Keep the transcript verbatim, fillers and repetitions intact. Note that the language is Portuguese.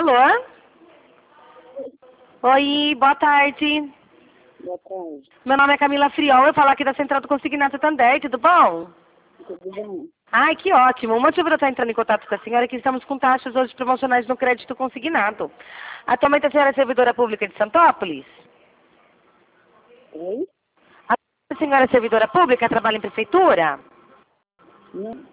Alô? Oi, boa tarde. Boa tarde. Meu nome é Camila Friol, eu falo aqui da Central do Consignato Tandé, tudo bom? Tudo bem? Ai, que ótimo. O motivo de eu estar entrando em contato com a senhora é que estamos com taxas hoje promocionais no crédito consignado. Atualmente a senhora é servidora pública de Santópolis? Oi? A senhora é servidora pública, trabalha em prefeitura? Não.